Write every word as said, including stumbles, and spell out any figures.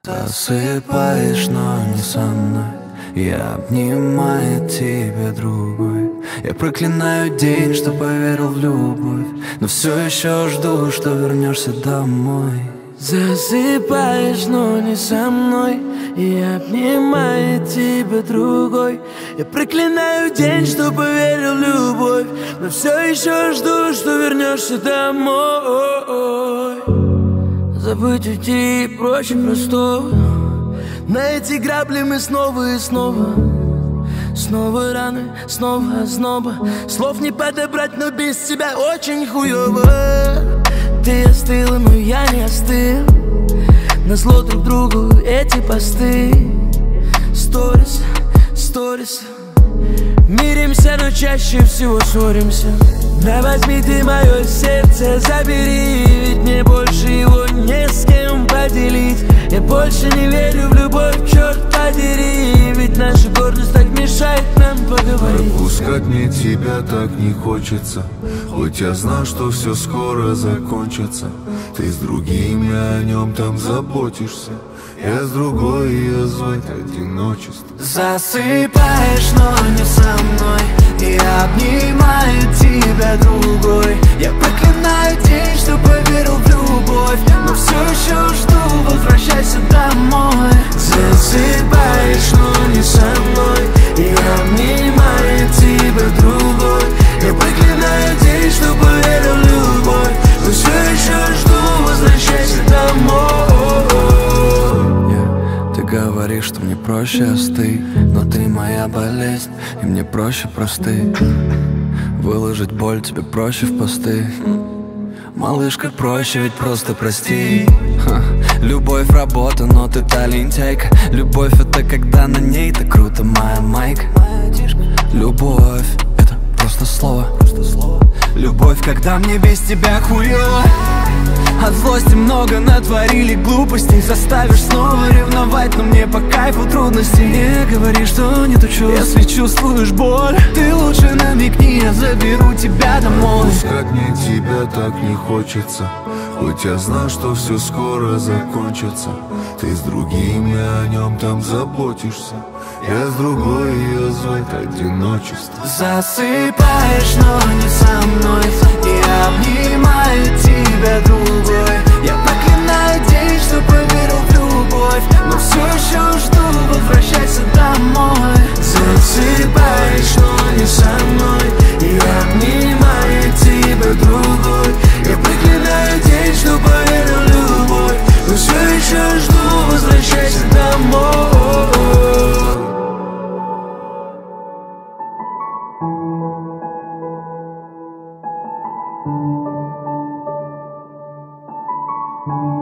Засыпаешь, но не со мной. Я обнимаю тебя другой. Я проклинаю день, что поверил в любовь, но все еще жду, что вернешься домой. Засыпаешь, но не со мной. Я обнимаю тебя другой. Я проклинаю день, что поверил в любовь, но все еще жду, что вернешься домой. Забыть, уйти проще простого. На эти грабли мы снова и снова. Снова раны, снова озноба. Слов не подобрать, но без тебя очень хуёво. Ты остыла, но я не остыл. Назло друг другу эти посты. Сторис, сторис. Миримся, но чаще всего ссоримся. Да возьми ты мое сердце, забери, ведь мне больше его не с кем поделить. Я больше не верю в любовь, черт подери, ведь наша гордость так мешает нам поговорить. Пропускать мне тебя так не хочется, хоть я знал, что все скоро закончится. Ты с другими о нем там заботишься, я с другой, ее звать одиночество. Засыпаешь, но не со мной. Я обнимаю тебя другой. Я проклинаю день, что поверил в любовь, но все еще жду, возвращайся домой. Засыпаешь, но не со мной. Я обнимаю тебя другой. Я проклинаю день, что поверил в любовь, но все еще жду, возвращайся домой. Ты говоришь, что мне проще остыть, но ты моя болезнь, и мне проще простыть. Выложить боль тебе проще в посты. Малышка, проще ведь просто прости. Ха. Любовь работа, но ты та лентяйка. Любовь это когда на ней так круто, моя майка. Любовь это просто слово. Любовь, когда мне без тебя хуёво. От злости много натворили глупостей. Заставишь снова ревновать, но мне по кайфу трудности. Не говори, что не тучу, если чувствуешь боль. Ты лучше намекни, я заберу тебя домой. Пускать мне тебя так не хочется, хоть я знал, что все скоро закончится. Ты с другими о нем там заботишься, я с другой, ее звать одиночество. Засыпаешь, но не со мной. Я обнимаю тебя другой. Я проклинаю день, что поверил в любовь, но все еще жду, возвращайся домой. Засыпаешь, но не со мной. Я обнимаю тебя другой. Я проклинаю день, что поверил в любовь, но все еще жду, возвращайся домой. Thank you.